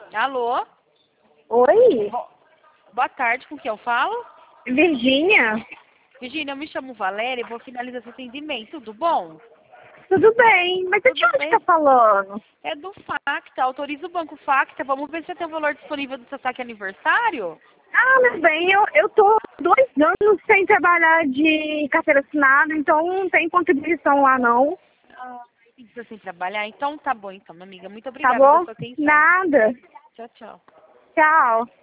Alô? Oi, Boa tarde, com quem eu falo? Virgínia? Virginia, eu me chamo Valéria e vou finalizar seu atendimento, tudo bom? Tudo bem, mas de Tudo onde bem. tá falando? É do Facta, autoriza o Banco Facta, vamos ver se você tem o valor disponível do seu saque aniversário? Ah, mas bem, eu tô 2 anos sem trabalhar de carteira assinada, então não tem contribuição lá não, Ah, precisa sem trabalhar? Então tá bom, então, minha amiga. Muito tá obrigada pela bom? sua atenção. Nada. Tchau, tchau. Tchau.